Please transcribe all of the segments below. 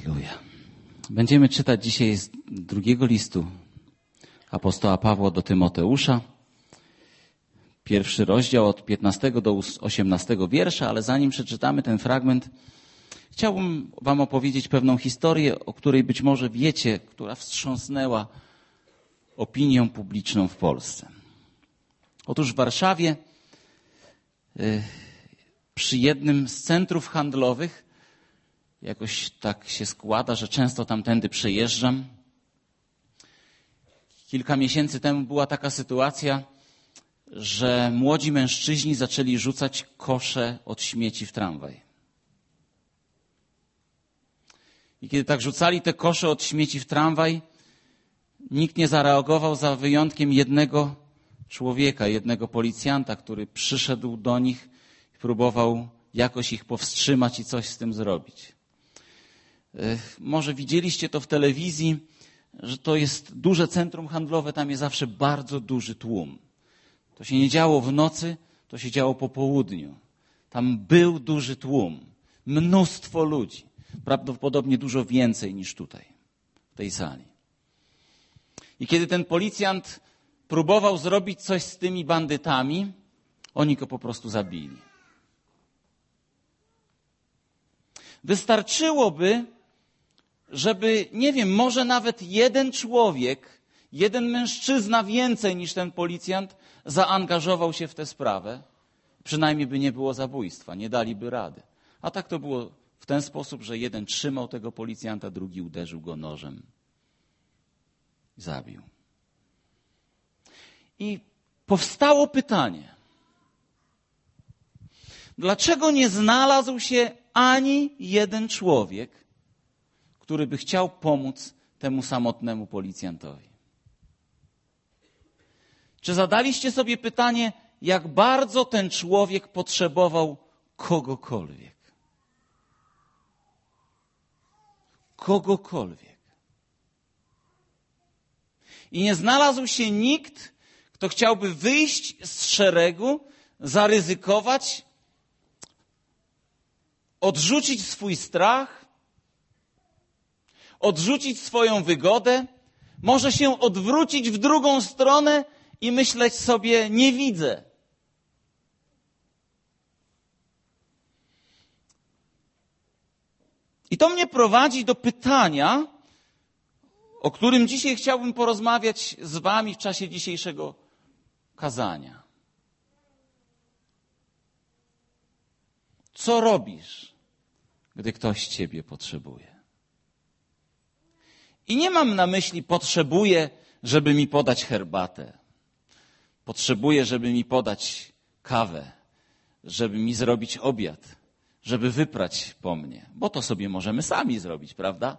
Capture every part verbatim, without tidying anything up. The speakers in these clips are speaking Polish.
Halleluja. Będziemy czytać dzisiaj z drugiego listu apostoła Pawła do Tymoteusza. Pierwszy rozdział od piętnastego do osiemnastego wiersza, ale zanim przeczytamy ten fragment, chciałbym wam opowiedzieć pewną historię, o której być może wiecie, która wstrząsnęła opinią publiczną w Polsce. Otóż w Warszawie przy jednym z centrów handlowych, jakoś tak się składa, że często tamtędy przejeżdżam. Kilka miesięcy temu była taka sytuacja, że młodzi mężczyźni zaczęli rzucać kosze od śmieci w tramwaj. I kiedy tak rzucali te kosze od śmieci w tramwaj, nikt nie zareagował za wyjątkiem jednego człowieka, jednego policjanta, który przyszedł do nich i próbował jakoś ich powstrzymać i coś z tym zrobić. Może widzieliście to w telewizji, że to jest duże centrum handlowe, tam jest zawsze bardzo duży tłum. To się nie działo w nocy, to się działo po południu. Tam był duży tłum, mnóstwo ludzi, prawdopodobnie dużo więcej niż tutaj, w tej sali. I kiedy ten policjant próbował zrobić coś z tymi bandytami, oni go po prostu zabili. Wystarczyłoby, żeby, nie wiem, może nawet jeden człowiek, jeden mężczyzna więcej niż ten policjant zaangażował się w tę sprawę. Przynajmniej by nie było zabójstwa, nie daliby rady. A tak to było w ten sposób, że jeden trzymał tego policjanta, drugi uderzył go nożem i zabił. I powstało pytanie, dlaczego nie znalazł się ani jeden człowiek, który by chciał pomóc temu samotnemu policjantowi? Czy zadaliście sobie pytanie, jak bardzo ten człowiek potrzebował kogokolwiek? Kogokolwiek. I nie znalazł się nikt, kto chciałby wyjść z szeregu, zaryzykować, odrzucić swój strach, odrzucić swoją wygodę, może się odwrócić w drugą stronę i myśleć sobie, nie widzę. I to mnie prowadzi do pytania, o którym dzisiaj chciałbym porozmawiać z wami w czasie dzisiejszego kazania. Co robisz, gdy ktoś ciebie potrzebuje? I nie mam na myśli potrzebuję, żeby mi podać herbatę. Potrzebuję, żeby mi podać kawę, żeby mi zrobić obiad, żeby wyprać po mnie. Bo to sobie możemy sami zrobić, prawda?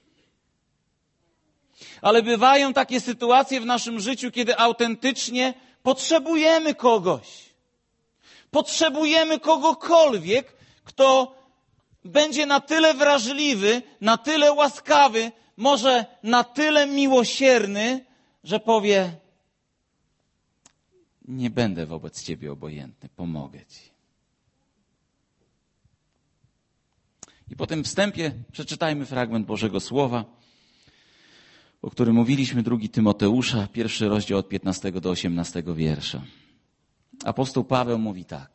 Ale bywają takie sytuacje w naszym życiu, kiedy autentycznie potrzebujemy kogoś. Potrzebujemy kogokolwiek, kto będzie na tyle wrażliwy, na tyle łaskawy, może na tyle miłosierny, że powie: nie będę wobec ciebie obojętny, pomogę ci. I po tym wstępie przeczytajmy fragment Bożego Słowa, o którym mówiliśmy, drugi Tymoteusza, pierwszy rozdział od piętnastego do osiemnastego wiersza. Apostoł Paweł mówi tak.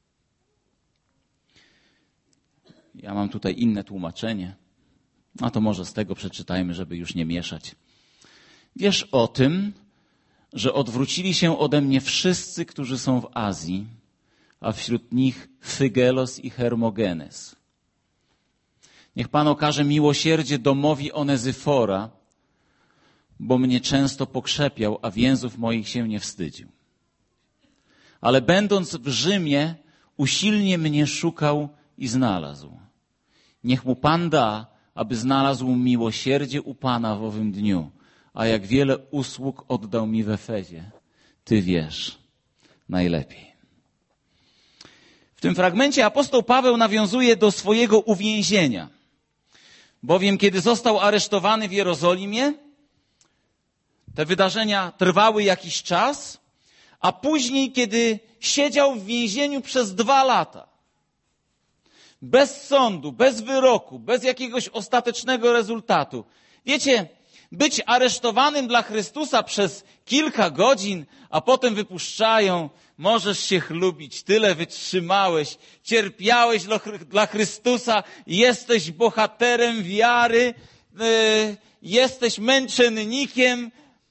Ja mam tutaj inne tłumaczenie, a to może z tego przeczytajmy, żeby już nie mieszać. Wiesz o tym, że odwrócili się ode mnie wszyscy, którzy są w Azji, a wśród nich Fygelos i Hermogenes. Niech Pan okaże miłosierdzie domowi Onezyfora, bo mnie często pokrzepiał, a więzów moich się nie wstydził. Ale będąc w Rzymie, usilnie mnie szukał i znalazł. Niech mu Pan da, aby znalazł miłosierdzie u Pana w owym dniu, a jak wiele usług oddał mi w Efezie, Ty wiesz najlepiej. W tym fragmencie apostoł Paweł nawiązuje do swojego uwięzienia, bowiem kiedy został aresztowany w Jerozolimie, te wydarzenia trwały jakiś czas, a później, kiedy siedział w więzieniu przez dwa lata, bez sądu, bez wyroku, bez jakiegoś ostatecznego rezultatu. Wiecie, być aresztowanym dla Chrystusa przez kilka godzin, a potem wypuszczają, możesz się chlubić, tyle wytrzymałeś, cierpiałeś dla Chrystusa, jesteś bohaterem wiary, yy, jesteś męczennikiem.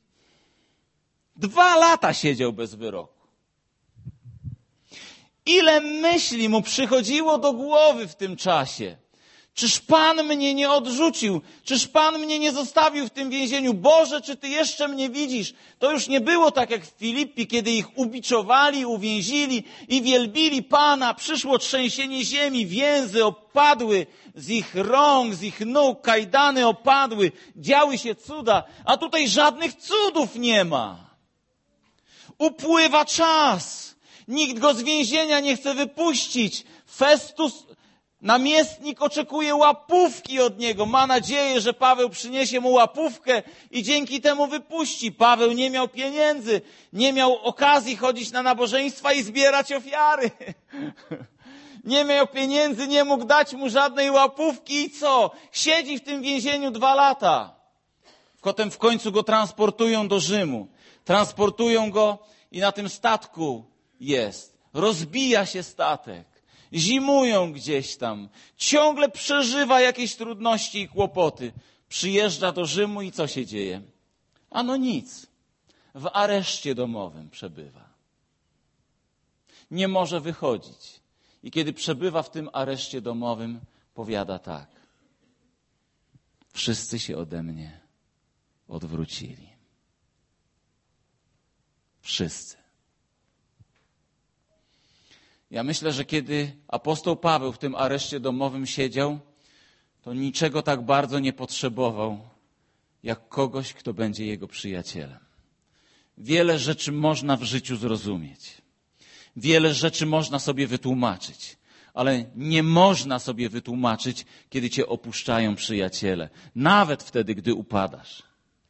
Dwa lata siedział bez wyroku. Ile myśli mu przychodziło do głowy w tym czasie? Czyż Pan mnie nie odrzucił? Czyż Pan mnie nie zostawił w tym więzieniu? Boże, czy Ty jeszcze mnie widzisz? To już nie było tak jak w Filippii, kiedy ich ubiczowali, uwięzili i wielbili Pana. Przyszło trzęsienie ziemi, więzy opadły z ich rąk, z ich nóg, kajdany opadły, działy się cuda, a tutaj żadnych cudów nie ma. Upływa czas. Nikt go z więzienia nie chce wypuścić. Festus, namiestnik, oczekuje łapówki od niego. Ma nadzieję, że Paweł przyniesie mu łapówkę i dzięki temu wypuści. Paweł nie miał pieniędzy, nie miał okazji chodzić na nabożeństwa i zbierać ofiary. Nie miał pieniędzy, nie mógł dać mu żadnej łapówki i co? Siedzi w tym więzieniu dwa lata. Potem w końcu go transportują do Rzymu. Transportują go i na tym statku jest. Rozbija się statek. Zimują gdzieś tam. Ciągle przeżywa jakieś trudności i kłopoty. Przyjeżdża do Rzymu i co się dzieje? Ano nic. W areszcie domowym przebywa. Nie może wychodzić. I kiedy przebywa w tym areszcie domowym, powiada tak. Wszyscy się ode mnie odwrócili. Wszyscy. Ja myślę, że kiedy apostoł Paweł w tym areszcie domowym siedział, to niczego tak bardzo nie potrzebował, jak kogoś, kto będzie jego przyjacielem. Wiele rzeczy można w życiu zrozumieć. Wiele rzeczy można sobie wytłumaczyć, ale nie można sobie wytłumaczyć, kiedy cię opuszczają przyjaciele. Nawet wtedy, gdy upadasz.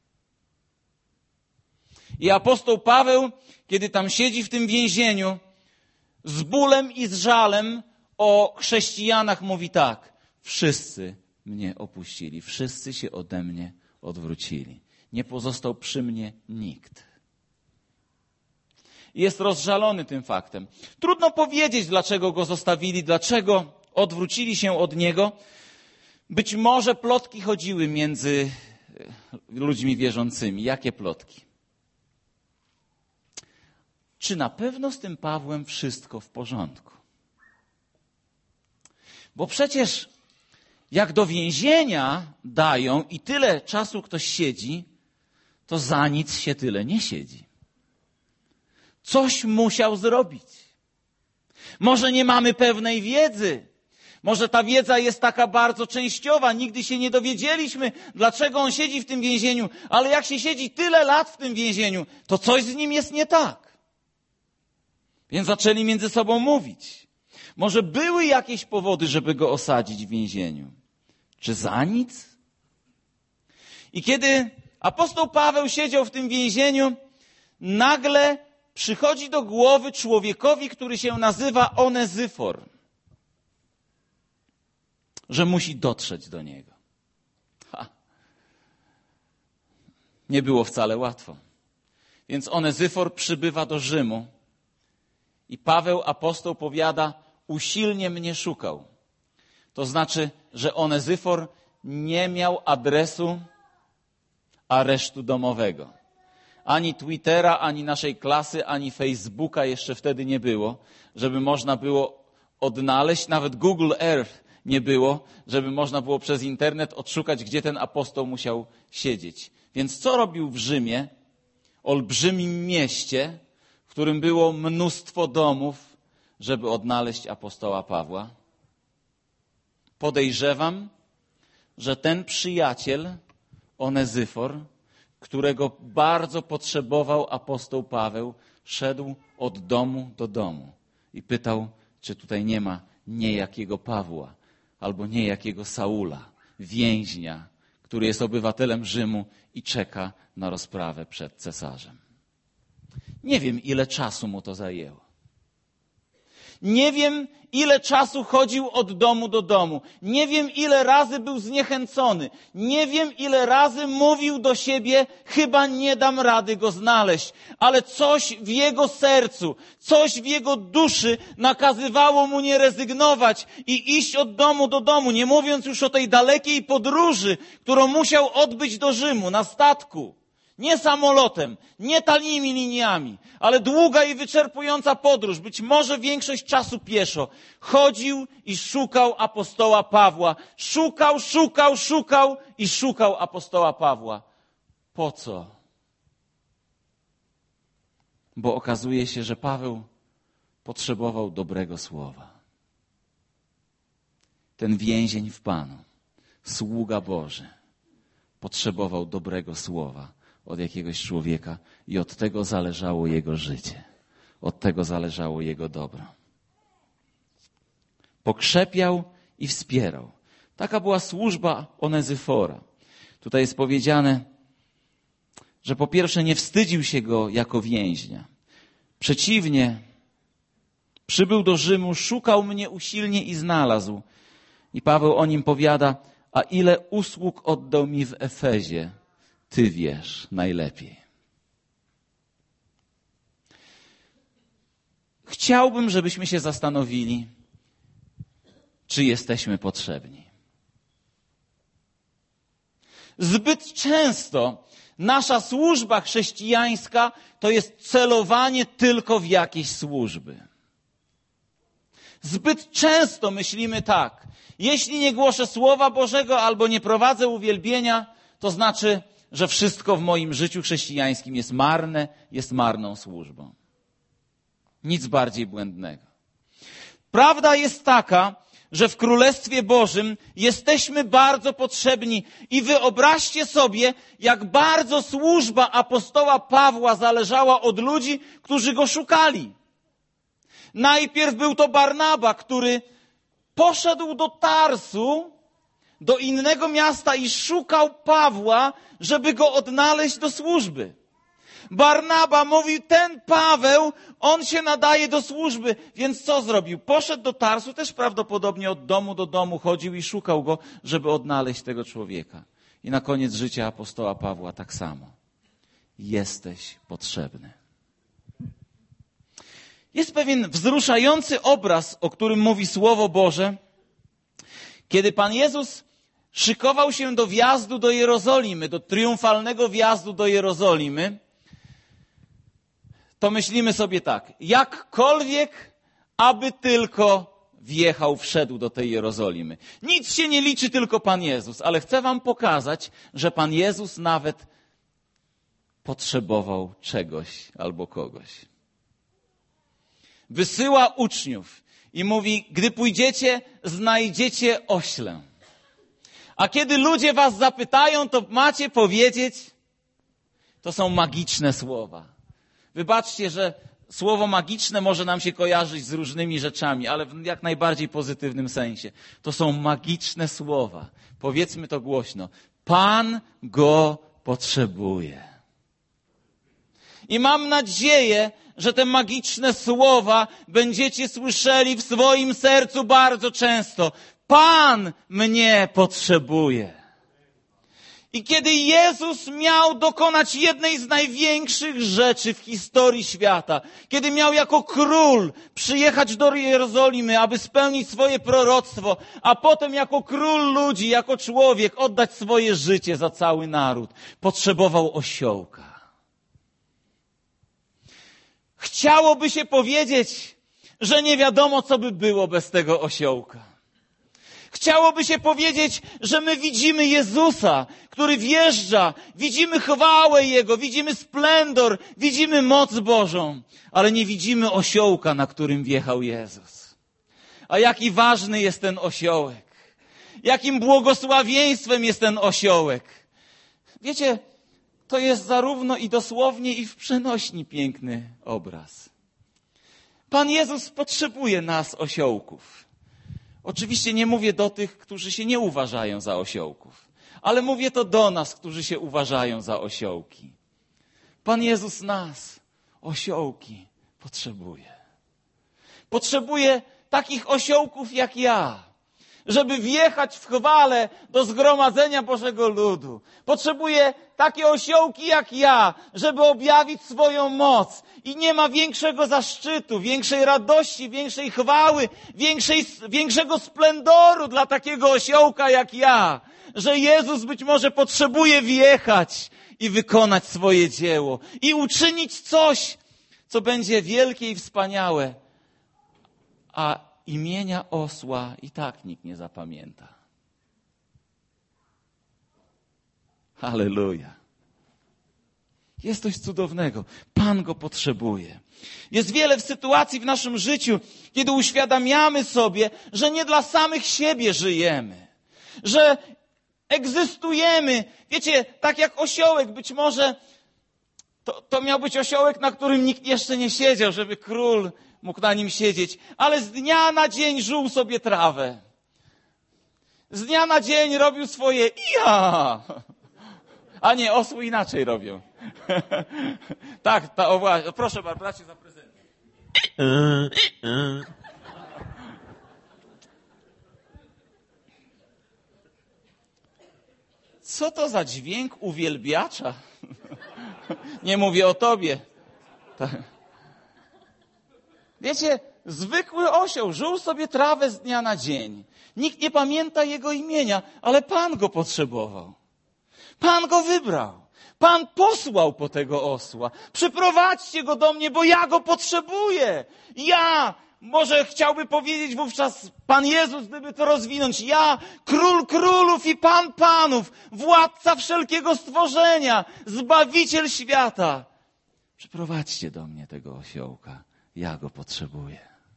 I apostoł Paweł, kiedy tam siedzi w tym więzieniu, z bólem i z żalem o chrześcijanach mówi tak. Wszyscy mnie opuścili, wszyscy się ode mnie odwrócili. Nie pozostał przy mnie nikt. Jest rozżalony tym faktem. Trudno powiedzieć, dlaczego go zostawili, dlaczego odwrócili się od niego. Być może plotki chodziły między ludźmi wierzącymi. Jakie plotki? Czy na pewno z tym Pawłem wszystko w porządku? Bo przecież jak do więzienia dają i tyle czasu ktoś siedzi, to za nic się tyle nie siedzi. Coś musiał zrobić. Może nie mamy pewnej wiedzy. Może ta wiedza jest taka bardzo częściowa. Nigdy się nie dowiedzieliśmy, dlaczego on siedzi w tym więzieniu. Ale jak się siedzi tyle lat w tym więzieniu, to coś z nim jest nie tak. Więc zaczęli między sobą mówić. Może były jakieś powody, żeby go osadzić w więzieniu. Czy za nic? I kiedy apostoł Paweł siedział w tym więzieniu, nagle przychodzi do głowy człowiekowi, który się nazywa Onezyfor, że musi dotrzeć do niego. Ha. Nie było wcale łatwo. Więc Onezyfor przybywa do Rzymu i Paweł apostoł powiada, usilnie mnie szukał. To znaczy, że Onezyfor nie miał adresu aresztu domowego. Ani Twittera, ani naszej klasy, ani Facebooka jeszcze wtedy nie było, żeby można było odnaleźć, nawet Google Earth nie było, żeby można było przez internet odszukać, gdzie ten apostoł musiał siedzieć. Więc co robił w Rzymie, olbrzymim mieście, w którym było mnóstwo domów, żeby odnaleźć apostoła Pawła? Podejrzewam, że ten przyjaciel, Onezyfor, którego bardzo potrzebował apostoł Paweł, szedł od domu do domu i pytał, czy tutaj nie ma niejakiego Pawła albo niejakiego Saula, więźnia, który jest obywatelem Rzymu i czeka na rozprawę przed cesarzem. Nie wiem, ile czasu mu to zajęło. Nie wiem, ile czasu chodził od domu do domu. Nie wiem, ile razy był zniechęcony. Nie wiem, ile razy mówił do siebie, chyba nie dam rady go znaleźć. Ale coś w jego sercu, coś w jego duszy nakazywało mu nie rezygnować i iść od domu do domu. Nie mówiąc już o tej dalekiej podróży, którą musiał odbyć do Rzymu na statku. Nie samolotem, nie tanimi liniami, ale długa i wyczerpująca podróż, być może większość czasu pieszo. Chodził i szukał apostoła Pawła. Szukał, szukał, szukał i szukał apostoła Pawła. Po co? Bo okazuje się, że Paweł potrzebował dobrego słowa. Ten więzień w Panu, sługa Boży, potrzebował dobrego słowa od jakiegoś człowieka i od tego zależało jego życie. Od tego zależało jego dobro. Pokrzepiał i wspierał. Taka była służba Onezyfora. Tutaj jest powiedziane, że po pierwsze nie wstydził się go jako więźnia. Przeciwnie, przybył do Rzymu, szukał mnie usilnie i znalazł. I Paweł o nim powiada, a ile usług oddał mi w Efezie, ty wiesz najlepiej. Chciałbym, żebyśmy się zastanowili, czy jesteśmy potrzebni. Zbyt często nasza służba chrześcijańska to jest celowanie tylko w jakieś służby. Zbyt często myślimy tak, jeśli nie głoszę Słowa Bożego albo nie prowadzę uwielbienia, to znaczy, że wszystko w moim życiu chrześcijańskim jest marne, jest marną służbą. Nic bardziej błędnego. Prawda jest taka, że w Królestwie Bożym jesteśmy bardzo potrzebni i wyobraźcie sobie, jak bardzo służba apostoła Pawła zależała od ludzi, którzy go szukali. Najpierw był to Barnaba, który poszedł do Tarsu, do innego miasta i szukał Pawła, żeby go odnaleźć do służby. Barnaba mówił, ten Paweł, on się nadaje do służby. Więc co zrobił? Poszedł do Tarsu, też prawdopodobnie od domu do domu chodził i szukał go, żeby odnaleźć tego człowieka. I na koniec życia apostoła Pawła tak samo. Jesteś potrzebny. Jest pewien wzruszający obraz, o którym mówi Słowo Boże, kiedy Pan Jezus szykował się do wjazdu do Jerozolimy, do triumfalnego wjazdu do Jerozolimy, to myślimy sobie tak, jakkolwiek, aby tylko wjechał, wszedł do tej Jerozolimy. Nic się nie liczy, tylko Pan Jezus, ale chcę wam pokazać, że Pan Jezus nawet potrzebował czegoś albo kogoś. Wysyła uczniów i mówi, gdy pójdziecie, znajdziecie oślę. A kiedy ludzie was zapytają, to macie powiedzieć, to są magiczne słowa. Wybaczcie, że słowo magiczne może nam się kojarzyć z różnymi rzeczami, ale w jak najbardziej pozytywnym sensie. To są magiczne słowa. Powiedzmy to głośno. Pan go potrzebuje. I mam nadzieję, że te magiczne słowa będziecie słyszeli w swoim sercu bardzo często. Pan mnie potrzebuje. I kiedy Jezus miał dokonać jednej z największych rzeczy w historii świata, kiedy miał jako król przyjechać do Jerozolimy, aby spełnić swoje proroctwo, a potem jako król ludzi, jako człowiek oddać swoje życie za cały naród, potrzebował osiołka. Chciałoby się powiedzieć, że nie wiadomo, co by było bez tego osiołka. Chciałoby się powiedzieć, że my widzimy Jezusa, który wjeżdża, widzimy chwałę Jego, widzimy splendor, widzimy moc Bożą, ale nie widzimy osiołka, na którym wjechał Jezus. A jaki ważny jest ten osiołek. Jakim błogosławieństwem jest ten osiołek. Wiecie, to jest zarówno i dosłownie, i w przenośni piękny obraz. Pan Jezus potrzebuje nas, osiołków. Oczywiście nie mówię do tych, którzy się nie uważają za osiołków, ale mówię to do nas, którzy się uważają za osiołki. Pan Jezus nas, osiołki, potrzebuje. Potrzebuję takich osiołków jak ja, żeby wjechać w chwale do zgromadzenia Bożego ludu. Potrzebuję takie osiołki jak ja, żeby objawić swoją moc. I nie ma większego zaszczytu, większej radości, większej chwały, większej, większego splendoru dla takiego osiołka jak ja, że Jezus być może potrzebuje wjechać i wykonać swoje dzieło i uczynić coś, co będzie wielkie i wspaniałe, a imienia osła i tak nikt nie zapamięta. Halleluja. Jest coś cudownego. Pan go potrzebuje. Jest wiele sytuacji w naszym życiu, kiedy uświadamiamy sobie, że nie dla samych siebie żyjemy, że egzystujemy. Wiecie, tak jak osiołek, być może to, to miał być osiołek, na którym nikt jeszcze nie siedział, żeby król mógł na nim siedzieć, ale z dnia na dzień żuł sobie trawę. Z dnia na dzień robił swoje ja. A nie, osły inaczej robią. Tak, ta, o właśnie. Proszę bardzo, bracie, za prezent. Co to za dźwięk uwielbiacza? Nie mówię o tobie. Tak. Wiecie, zwykły osioł żył sobie trawę z dnia na dzień. Nikt nie pamięta jego imienia, ale Pan go potrzebował. Pan go wybrał. Pan posłał po tego osła. Przyprowadźcie go do mnie, bo ja go potrzebuję. Ja, może chciałby powiedzieć wówczas Pan Jezus, gdyby to rozwinąć. Ja, Król Królów i Pan Panów, Władca wszelkiego stworzenia, Zbawiciel świata. Przyprowadźcie do mnie tego osiołka. Ja go potrzebuję.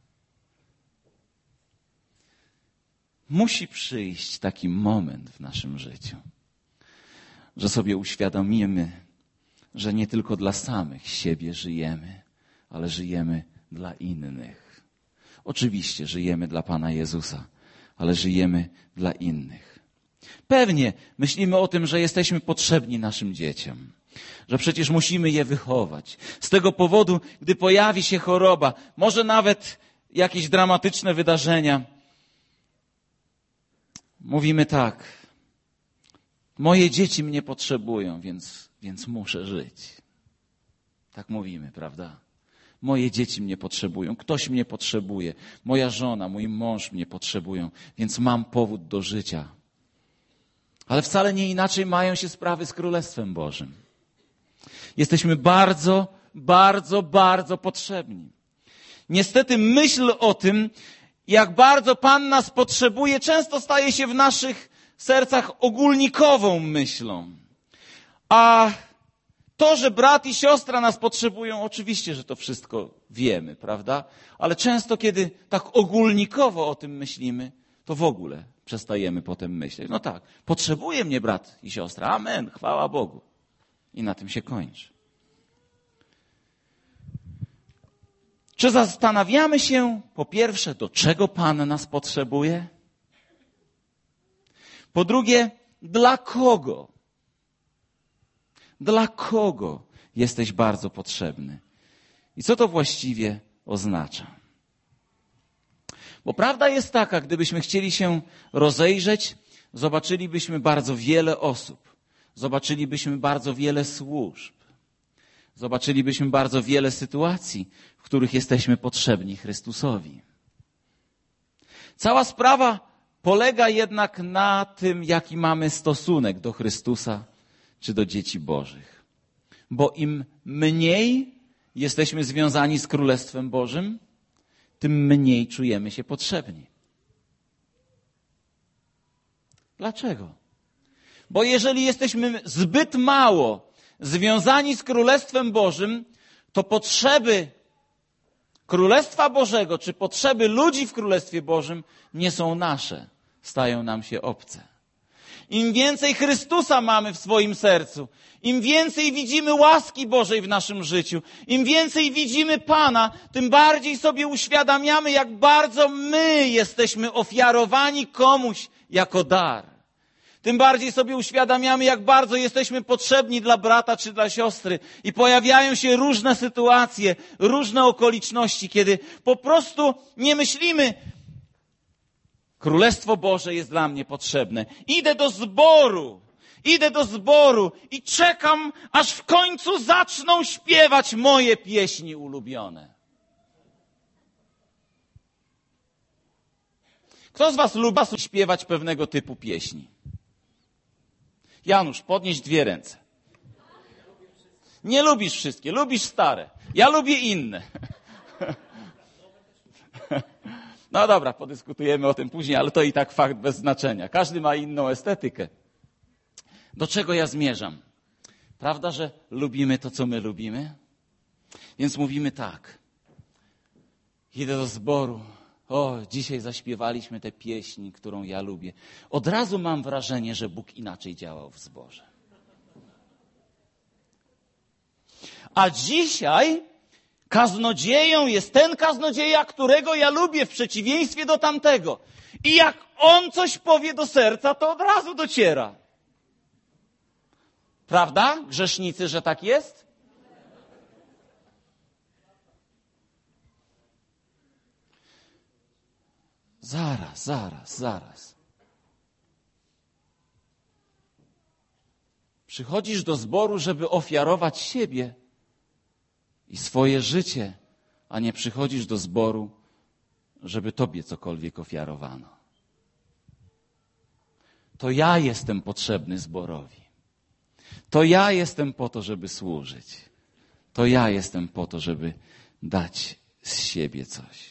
Musi przyjść taki moment w naszym życiu, że sobie uświadomimy, że nie tylko dla samych siebie żyjemy, ale żyjemy dla innych. Oczywiście żyjemy dla Pana Jezusa, ale żyjemy dla innych. Pewnie myślimy o tym, że jesteśmy potrzebni naszym dzieciom, że przecież musimy je wychować. Z tego powodu, gdy pojawi się choroba, może nawet jakieś dramatyczne wydarzenia, mówimy tak: moje dzieci mnie potrzebują, więc, więc muszę żyć. Tak mówimy, prawda? Moje dzieci mnie potrzebują, ktoś mnie potrzebuje, moja żona, mój mąż mnie potrzebują, więc mam powód do życia. Ale wcale nie inaczej mają się sprawy z Królestwem Bożym. Jesteśmy bardzo, bardzo, bardzo potrzebni. Niestety myśl o tym, jak bardzo Pan nas potrzebuje, często staje się w naszych sercach ogólnikową myślą. A to, że brat i siostra nas potrzebują, oczywiście, że to wszystko wiemy, prawda? Ale często, kiedy tak ogólnikowo o tym myślimy, to w ogóle przestajemy potem myśleć. No tak, potrzebuje mnie brat i siostra. Amen, chwała Bogu. I na tym się kończy. Czy zastanawiamy się, po pierwsze, do czego Pan nas potrzebuje? Po drugie, dla kogo? Dla kogo jesteś bardzo potrzebny? I co to właściwie oznacza? Bo prawda jest taka, gdybyśmy chcieli się rozejrzeć, zobaczylibyśmy bardzo wiele osób. Zobaczylibyśmy bardzo wiele służb. Zobaczylibyśmy bardzo wiele sytuacji, w których jesteśmy potrzebni Chrystusowi. Cała sprawa polega jednak na tym, jaki mamy stosunek do Chrystusa czy do dzieci Bożych. Bo im mniej jesteśmy związani z Królestwem Bożym, tym mniej czujemy się potrzebni. Dlaczego? Bo jeżeli jesteśmy zbyt mało związani z Królestwem Bożym, to potrzeby Królestwa Bożego, czy potrzeby ludzi w Królestwie Bożym nie są nasze, stają nam się obce. Im więcej Chrystusa mamy w swoim sercu, im więcej widzimy łaski Bożej w naszym życiu, im więcej widzimy Pana, tym bardziej sobie uświadamiamy, jak bardzo my jesteśmy ofiarowani komuś jako dar. tym bardziej sobie uświadamiamy, jak bardzo jesteśmy potrzebni dla brata czy dla siostry. I pojawiają się różne sytuacje, różne okoliczności, kiedy po prostu nie myślimy, Królestwo Boże jest dla mnie potrzebne. Idę do zboru, idę do zboru i czekam, aż w końcu zaczną śpiewać moje pieśni ulubione. Kto z was lubi śpiewać pewnego typu pieśni? Janusz, podnieś dwie ręce. Nie lubisz wszystkie, lubisz stare. Ja lubię inne. No dobra, podyskutujemy o tym później, ale to i tak fakt bez znaczenia. Każdy ma inną estetykę. Do czego ja zmierzam? Prawda, że lubimy to, co my lubimy? Więc mówimy tak. Idę do zboru. O, dzisiaj zaśpiewaliśmy tę pieśń, którą ja lubię. Od razu mam wrażenie, że Bóg inaczej działał w zborze. A dzisiaj kaznodzieją jest ten kaznodzieja, którego ja lubię w przeciwieństwie do tamtego. I jak on coś powie do serca, to od razu dociera. Prawda, grzesznicy, że tak jest? Zaraz, zaraz, zaraz. Przychodzisz do zboru, żeby ofiarować siebie i swoje życie, a nie przychodzisz do zboru, żeby tobie cokolwiek ofiarowano. To ja jestem potrzebny zborowi. To ja jestem po to, żeby służyć. To ja jestem po to, żeby dać z siebie coś.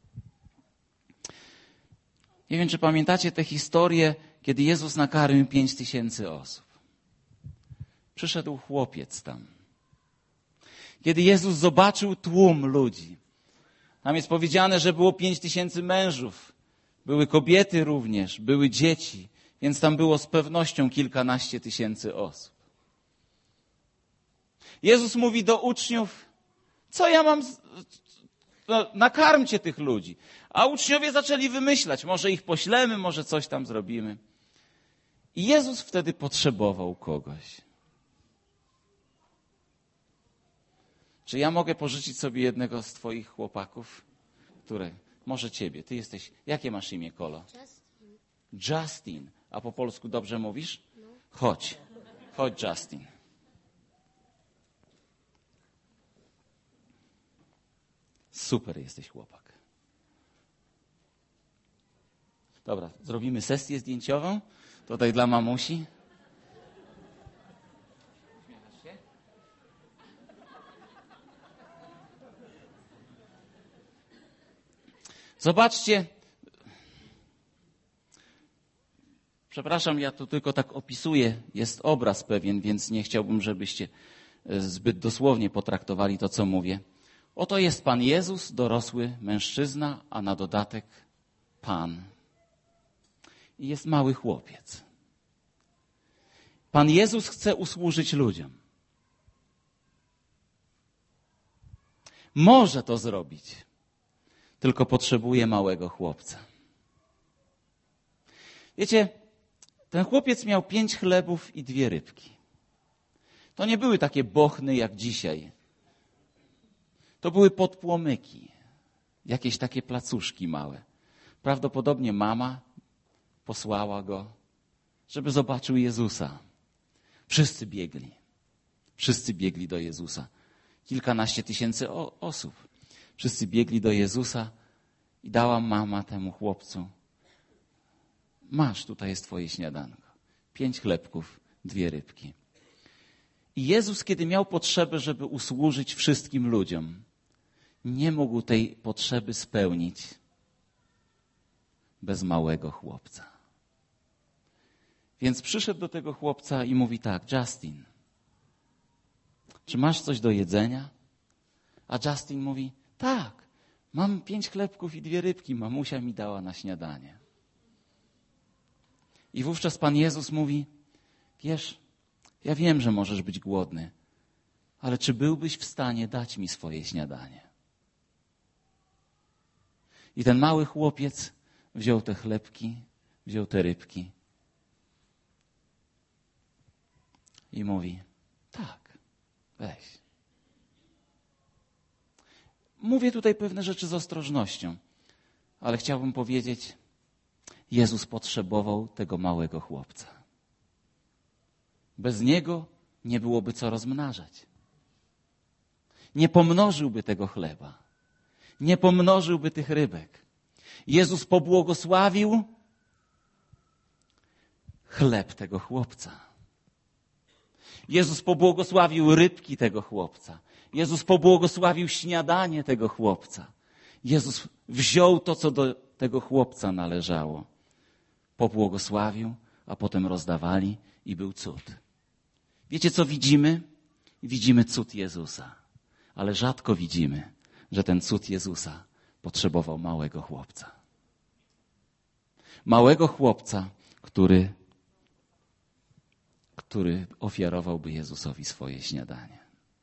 Nie wiem, czy pamiętacie tę historię, kiedy Jezus nakarmił pięć tysięcy osób. Przyszedł chłopiec tam. Kiedy Jezus zobaczył tłum ludzi, tam jest powiedziane, że było pięć tysięcy mężów, były kobiety również, były dzieci, więc tam było z pewnością kilkanaście tysięcy osób. Jezus mówi do uczniów, co ja mam, no, nakarmcie tych ludzi. A uczniowie zaczęli wymyślać, może ich poślemy, może coś tam zrobimy. I Jezus wtedy potrzebował kogoś. Czy ja mogę pożyczyć sobie jednego z twoich chłopaków? Które? Może ciebie. Ty jesteś... Jakie masz imię, Kolo? Justin. Justin. A po polsku dobrze mówisz? No. Chodź. Chodź, Justin. Super jesteś chłopak. Dobra, zrobimy sesję zdjęciową. Tutaj dla mamusi. Zobaczcie. Przepraszam, ja tu tylko tak opisuję. Jest obraz pewien, więc nie chciałbym, żebyście zbyt dosłownie potraktowali to, co mówię. Oto jest Pan Jezus, dorosły mężczyzna, a na dodatek Pan. I jest mały chłopiec. Pan Jezus chce usłużyć ludziom. Może to zrobić, tylko potrzebuje małego chłopca. Wiecie, ten chłopiec miał pięć chlebów i dwie rybki. To nie były takie bochny jak dzisiaj. To były podpłomyki, jakieś takie placuszki małe. Prawdopodobnie mama posłała go, żeby zobaczył Jezusa. Wszyscy biegli. Wszyscy biegli do Jezusa. Kilkanaście tysięcy osób. Wszyscy biegli do Jezusa i dała mama temu chłopcu. Masz, tutaj jest twoje śniadanko. Pięć chlebków, dwie rybki. I Jezus, kiedy miał potrzebę, żeby usłużyć wszystkim ludziom, nie mógł tej potrzeby spełnić bez małego chłopca. Więc przyszedł do tego chłopca i mówi tak, Justin, czy masz coś do jedzenia? A Justin mówi, tak, mam pięć chlebków i dwie rybki, mamusia mi dała na śniadanie. I wówczas Pan Jezus mówi, wiesz, ja wiem, że możesz być głodny, ale czy byłbyś w stanie dać mi swoje śniadanie? I ten mały chłopiec wziął te chlebki, wziął te rybki I mówi, tak, weź. Mówię tutaj pewne rzeczy z ostrożnością, ale chciałbym powiedzieć, Jezus potrzebował tego małego chłopca. Bez niego nie byłoby co rozmnażać. Nie pomnożyłby tego chleba. Nie pomnożyłby tych rybek. Jezus pobłogosławił chleb tego chłopca. Jezus pobłogosławił rybki tego chłopca. Jezus pobłogosławił śniadanie tego chłopca. Jezus wziął to, co do tego chłopca należało. Pobłogosławił, a potem rozdawali i był cud. Wiecie, co widzimy? Widzimy cud Jezusa. Ale rzadko widzimy, że ten cud Jezusa potrzebował małego chłopca. Małego chłopca, który, który ofiarowałby Jezusowi swoje śniadanie.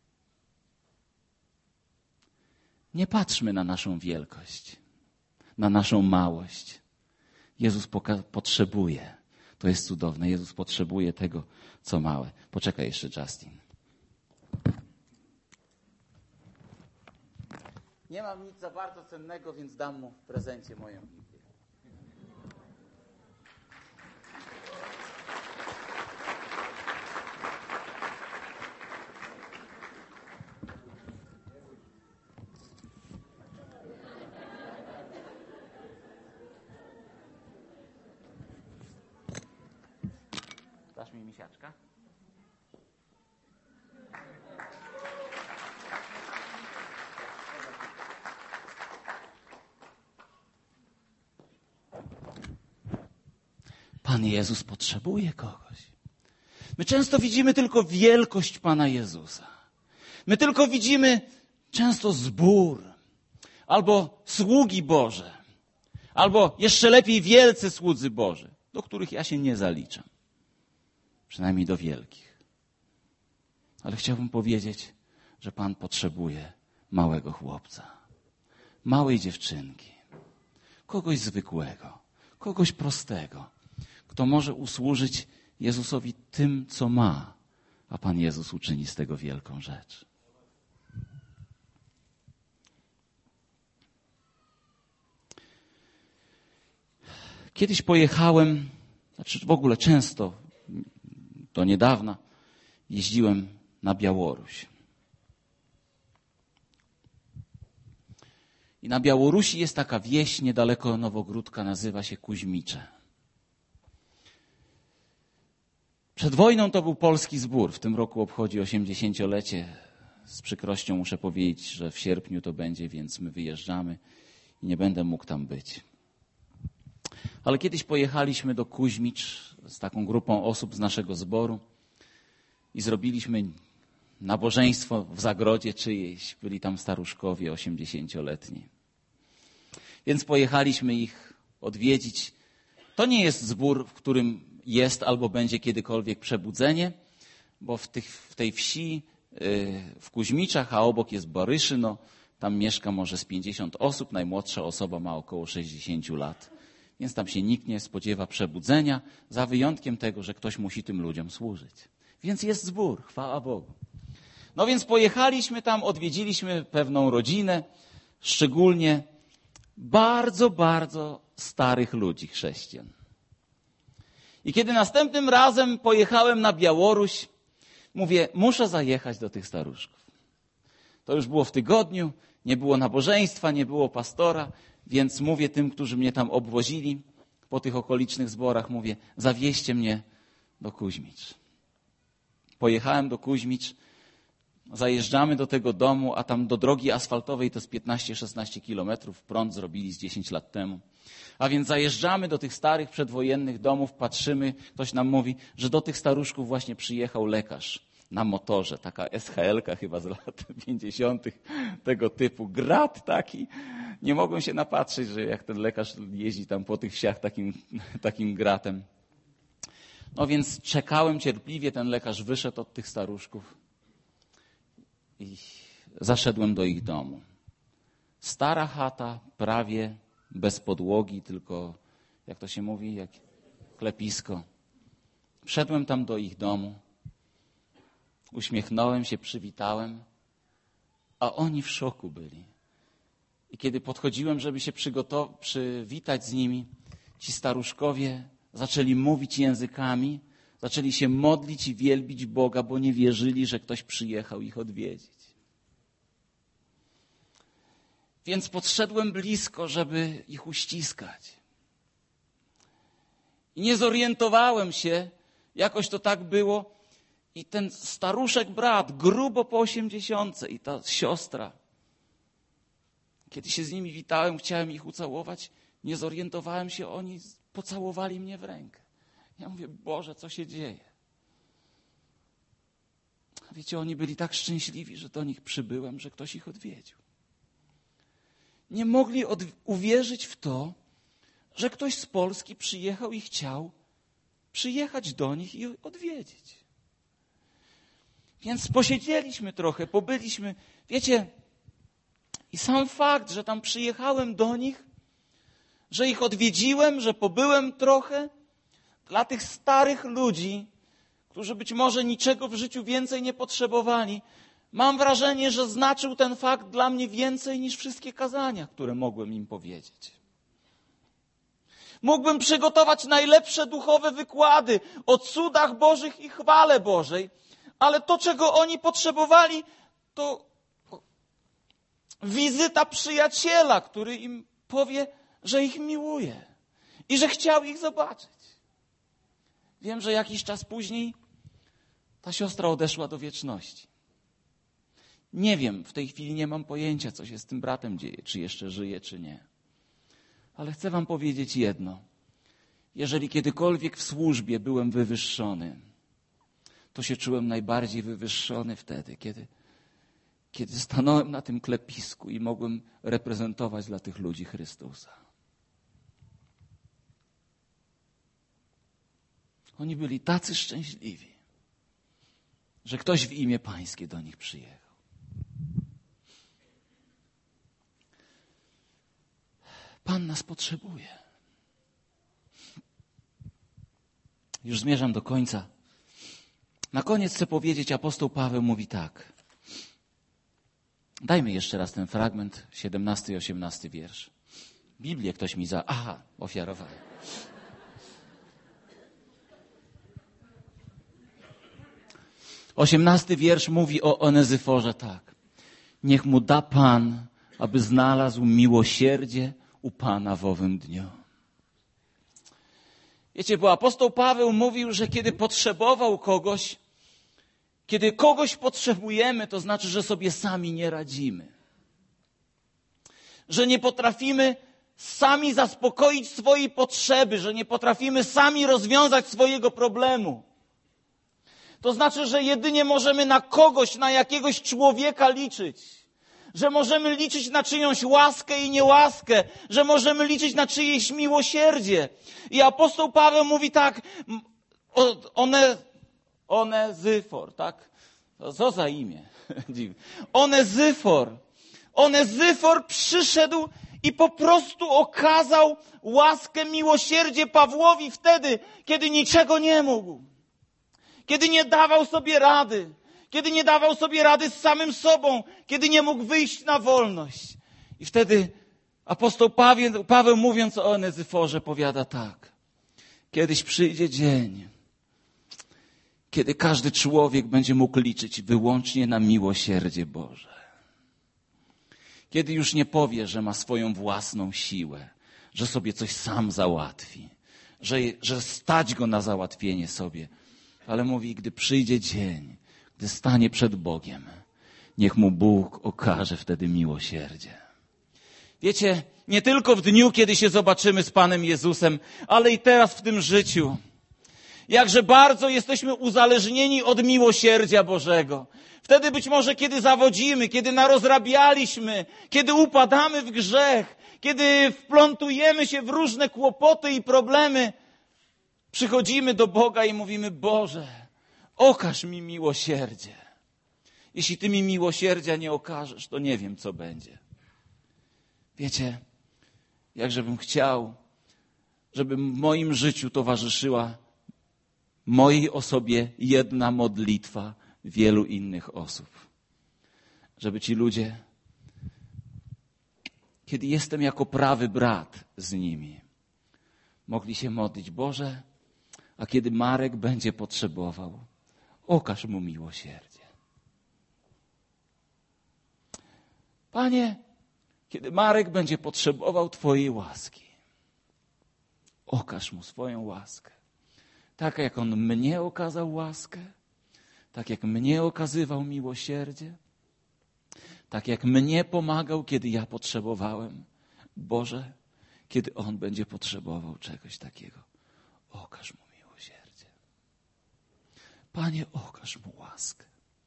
Nie patrzmy na naszą wielkość, na naszą małość. Jezus poka- potrzebuje, to jest cudowne, Jezus potrzebuje tego, co małe. Poczekaj jeszcze, Justin. Nie mam nic za bardzo cennego, więc dam mu w prezencie moją Biblię. Dasz mi misiaczka? Pan Jezus potrzebuje kogoś. My często widzimy tylko wielkość Pana Jezusa. My tylko widzimy często zbór, albo sługi Boże, albo jeszcze lepiej wielcy słudzy Boży, do których ja się nie zaliczam. Przynajmniej do wielkich. Ale chciałbym powiedzieć, że Pan potrzebuje małego chłopca, małej dziewczynki, kogoś zwykłego, kogoś prostego, kto może usłużyć Jezusowi tym, co ma, a Pan Jezus uczyni z tego wielką rzecz. Kiedyś pojechałem, znaczy w ogóle często, do niedawna, jeździłem na Białoruś. I na Białorusi jest taka wieś niedaleko Nowogródka, nazywa się Kuźmicze. Przed wojną to był polski zbór. W tym roku obchodzi osiemdziesięciolecie. Z przykrością muszę powiedzieć, że w sierpniu to będzie, więc my wyjeżdżamy i nie będę mógł tam być. Ale kiedyś pojechaliśmy do Kuźmicz z taką grupą osób z naszego zboru i zrobiliśmy nabożeństwo w zagrodzie czyjejś. Byli tam staruszkowie osiemdziesięcioletni. Więc pojechaliśmy ich odwiedzić. To nie jest zbór, w którym jest albo będzie kiedykolwiek przebudzenie, bo w, tych, w tej wsi, w Kuźmiczach, a obok jest Boryszyno, tam mieszka może z pięćdziesiąt osób, najmłodsza osoba ma około sześćdziesiąt lat. Więc tam się nikt nie spodziewa przebudzenia, za wyjątkiem tego, że ktoś musi tym ludziom służyć. Więc jest zbór, chwała Bogu. No więc pojechaliśmy tam, odwiedziliśmy pewną rodzinę, szczególnie bardzo, bardzo starych ludzi, chrześcijan. I kiedy następnym razem pojechałem na Białoruś, mówię, muszę zajechać do tych staruszków. To już było w tygodniu, nie było nabożeństwa, nie było pastora, więc mówię tym, którzy mnie tam obwozili po tych okolicznych zborach, mówię, zawieźcie mnie do Kuźmicz. Pojechałem do Kuźmicz, zajeżdżamy do tego domu, a tam do drogi asfaltowej to jest piętnaście szesnaście kilometrów, prąd zrobili z dziesięć lat temu. A więc zajeżdżamy do tych starych przedwojennych domów, patrzymy, ktoś nam mówi, że do tych staruszków właśnie przyjechał lekarz na motorze, taka S H L-ka chyba z lat pięćdziesiątych, tego typu, grat taki. Nie mogą się napatrzeć, że jak ten lekarz jeździ tam po tych wsiach takim, takim gratem. No więc czekałem cierpliwie, ten lekarz wyszedł od tych staruszków i zaszedłem do ich domu. Stara chata, prawie bez podłogi, tylko, jak to się mówi, jak klepisko. Wszedłem tam do ich domu Uśmiechnąłem się, przywitałem, a oni w szoku byli. I kiedy podchodziłem, żeby się przygotow- przywitać z nimi, ci staruszkowie zaczęli mówić językami, zaczęli się modlić i wielbić Boga, bo nie wierzyli, że ktoś przyjechał ich odwiedzić. Więc podszedłem blisko, żeby ich uściskać. I nie zorientowałem się, jakoś to tak było. I ten staruszek brat, grubo po osiemdziesiątce, i ta siostra, kiedy się z nimi witałem, chciałem ich ucałować, nie zorientowałem się, oni pocałowali mnie w rękę. Ja mówię, Boże, co się dzieje? Wiecie, oni byli tak szczęśliwi, że do nich przybyłem, że ktoś ich odwiedził. Nie mogli od- uwierzyć w to, że ktoś z Polski przyjechał i chciał przyjechać do nich i odwiedzić. Więc posiedzieliśmy trochę, pobyliśmy. Wiecie, i sam fakt, że tam przyjechałem do nich, że ich odwiedziłem, że pobyłem trochę, dla tych starych ludzi, którzy być może niczego w życiu więcej nie potrzebowali, mam wrażenie, że znaczył ten fakt dla mnie więcej niż wszystkie kazania, które mogłem im powiedzieć. Mógłbym przygotować najlepsze duchowe wykłady o cudach Bożych i chwale Bożej, ale to, czego oni potrzebowali, to wizyta przyjaciela, który im powie, że ich miłuje i że chciał ich zobaczyć. Wiem, że jakiś czas później ta siostra odeszła do wieczności. Nie wiem, w tej chwili nie mam pojęcia, co się z tym bratem dzieje, czy jeszcze żyje, czy nie. Ale chcę wam powiedzieć jedno. Jeżeli kiedykolwiek w służbie byłem wywyższony, to się czułem najbardziej wywyższony wtedy, kiedy, kiedy stanąłem na tym klepisku i mogłem reprezentować dla tych ludzi Chrystusa. Oni byli tacy szczęśliwi, że ktoś w imię Pańskie do nich przyjechał. Pan nas potrzebuje. Już zmierzam do końca. Na koniec chcę powiedzieć, apostoł Paweł mówi tak. Dajmy jeszcze raz ten fragment, siedemnasty i osiemnasty wiersz. Biblię ktoś mi za... Aha, ofiarowałem. Osiemnasty wiersz mówi o Onezyforze tak. Niech mu da Pan, aby znalazł miłosierdzie u Pana w owym dniu. Wiecie, bo apostoł Paweł mówił, że kiedy potrzebował kogoś, kiedy kogoś potrzebujemy, to znaczy, że sobie sami nie radzimy. Że nie potrafimy sami zaspokoić swojej potrzeby, że nie potrafimy sami rozwiązać swojego problemu. To znaczy, że jedynie możemy na kogoś, na jakiegoś człowieka liczyć. Że możemy liczyć na czyjąś łaskę i niełaskę. Że możemy liczyć na czyjeś miłosierdzie. I apostoł Paweł mówi tak, one, Onezyfor, tak? Co za imię? Onezyfor. Onezyfor przyszedł i po prostu okazał łaskę, miłosierdzie Pawłowi wtedy, kiedy niczego nie mógł. Kiedy nie dawał sobie rady. Kiedy nie dawał sobie rady z samym sobą. Kiedy nie mógł wyjść na wolność. I wtedy apostoł Paweł, Paweł mówiąc o Onezyforze powiada tak. Kiedyś przyjdzie dzień, kiedy każdy człowiek będzie mógł liczyć wyłącznie na miłosierdzie Boże. Kiedy już nie powie, że ma swoją własną siłę, że sobie coś sam załatwi, że, że stać go na załatwienie sobie. Ale mówi, gdy przyjdzie dzień, gdy stanie przed Bogiem, niech mu Bóg okaże wtedy miłosierdzie. Wiecie, nie tylko w dniu, kiedy się zobaczymy z Panem Jezusem, ale i teraz w tym życiu. Jakże bardzo jesteśmy uzależnieni od miłosierdzia Bożego. Wtedy być może, kiedy zawodzimy, kiedy narozrabialiśmy, kiedy upadamy w grzech, kiedy wplątujemy się w różne kłopoty i problemy, przychodzimy do Boga i mówimy, Boże, okaż mi miłosierdzie. Jeśli Ty mi miłosierdzia nie okażesz, to nie wiem, co będzie. Wiecie, jakżebym chciał, żeby w moim życiu towarzyszyła mojej osobie jedna modlitwa wielu innych osób. Żeby ci ludzie, kiedy jestem jako prawy brat z nimi, mogli się modlić: Boże, a kiedy Marek będzie potrzebował, okaż mu miłosierdzie. Panie, kiedy Marek będzie potrzebował Twojej łaski, okaż mu swoją łaskę. Tak jak on mnie okazał łaskę, tak jak mnie okazywał miłosierdzie, tak jak mnie pomagał, kiedy ja potrzebowałem. Boże, kiedy on będzie potrzebował czegoś takiego, okaż mu miłosierdzie. Panie, okaż mu łaskę.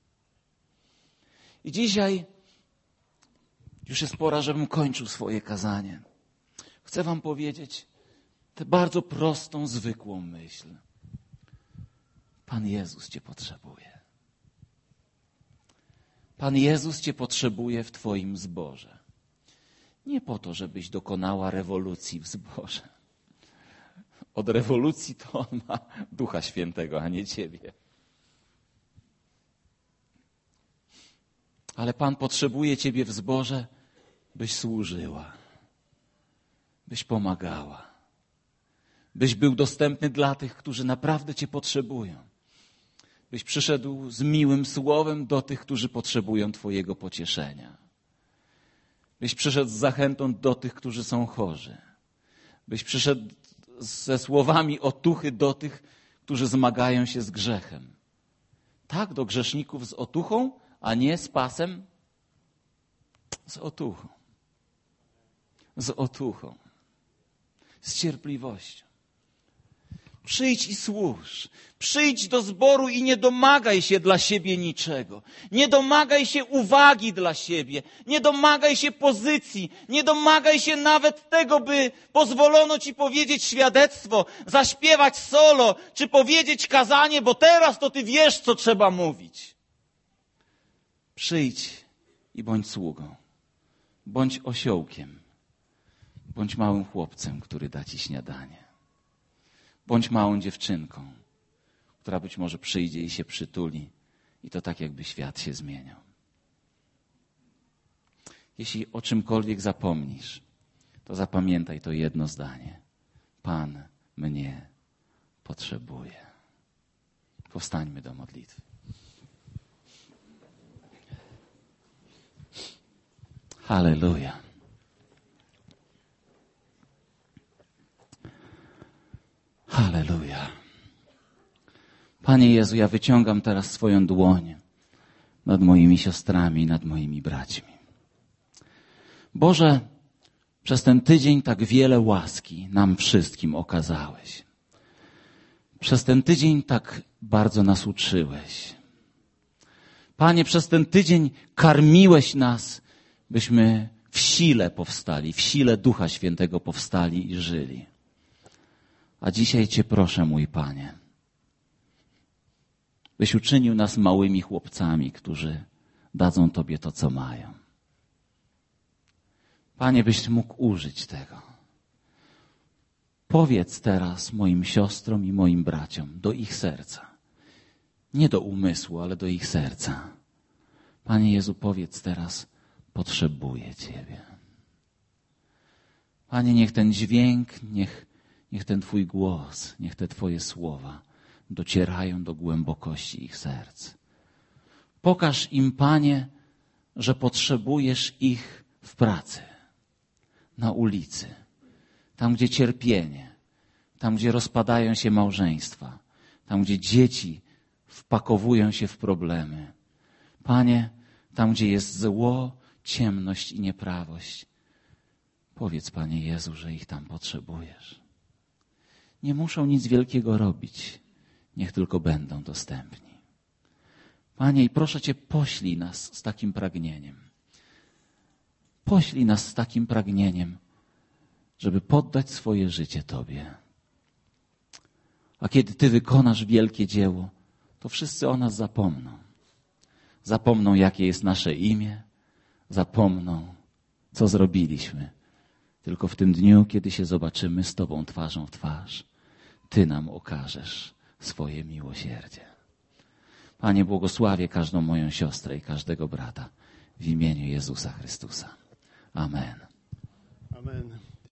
I dzisiaj już jest pora, żebym kończył swoje kazanie. Chcę wam powiedzieć tę bardzo prostą, zwykłą myśl. Pan Jezus cię potrzebuje. Pan Jezus cię potrzebuje w twoim zborze. Nie po to, żebyś dokonała rewolucji w zborze. Od rewolucji to on ma Ducha Świętego, a nie ciebie. Ale Pan potrzebuje ciebie w zborze, byś służyła, byś pomagała, byś był dostępny dla tych, którzy naprawdę cię potrzebują. Byś przyszedł z miłym słowem do tych, którzy potrzebują twojego pocieszenia. Byś przyszedł z zachętą do tych, którzy są chorzy. Byś przyszedł ze słowami otuchy do tych, którzy zmagają się z grzechem. Tak, do grzeszników z otuchą, a nie z pasem. Z otuchą. Z otuchą. Z cierpliwością. Przyjdź i służ. Przyjdź do zboru i nie domagaj się dla siebie niczego. Nie domagaj się uwagi dla siebie. Nie domagaj się pozycji. Nie domagaj się nawet tego, by pozwolono ci powiedzieć świadectwo, zaśpiewać solo, czy powiedzieć kazanie, bo teraz to ty wiesz, co trzeba mówić. Przyjdź i bądź sługą. Bądź osiołkiem. Bądź małym chłopcem, który da ci śniadanie. Bądź małą dziewczynką, która być może przyjdzie i się przytuli i to tak, jakby świat się zmieniał. Jeśli o czymkolwiek zapomnisz, to zapamiętaj to jedno zdanie. Pan mnie potrzebuje. Powstańmy do modlitwy. Halleluja. Halleluja. Panie Jezu, ja wyciągam teraz swoją dłoń nad moimi siostrami, nad moimi braćmi. Boże, przez ten tydzień tak wiele łaski nam wszystkim okazałeś. Przez ten tydzień tak bardzo nas uczyłeś. Panie, przez ten tydzień karmiłeś nas, byśmy w sile powstali, w sile Ducha Świętego powstali i żyli. A dzisiaj Cię proszę, mój Panie, byś uczynił nas małymi chłopcami, którzy dadzą Tobie to, co mają. Panie, byś mógł użyć tego. Powiedz teraz moim siostrom i moim braciom do ich serca. Nie do umysłu, ale do ich serca. Panie Jezu, powiedz teraz, potrzebuję Ciebie. Panie, niech ten dźwięk, niech, niech ten Twój głos, niech te Twoje słowa docierają do głębokości ich serc. Pokaż im, Panie, że potrzebujesz ich w pracy, na ulicy, tam, gdzie cierpienie, tam, gdzie rozpadają się małżeństwa, tam, gdzie dzieci wpakowują się w problemy. Panie, tam, gdzie jest zło, ciemność i nieprawość. Powiedz, Panie Jezu, że ich tam potrzebujesz. Nie muszą nic wielkiego robić. Niech tylko będą dostępni. Panie, i proszę Cię, poślij nas z takim pragnieniem. Poślij nas z takim pragnieniem, żeby poddać swoje życie Tobie. A kiedy Ty wykonasz wielkie dzieło, to wszyscy o nas zapomną. Zapomną, jakie jest nasze imię, zapomną, co zrobiliśmy. Tylko w tym dniu, kiedy się zobaczymy z Tobą twarzą w twarz, Ty nam okażesz swoje miłosierdzie. Panie, błogosławię każdą moją siostrę i każdego brata w imieniu Jezusa Chrystusa. Amen. Amen.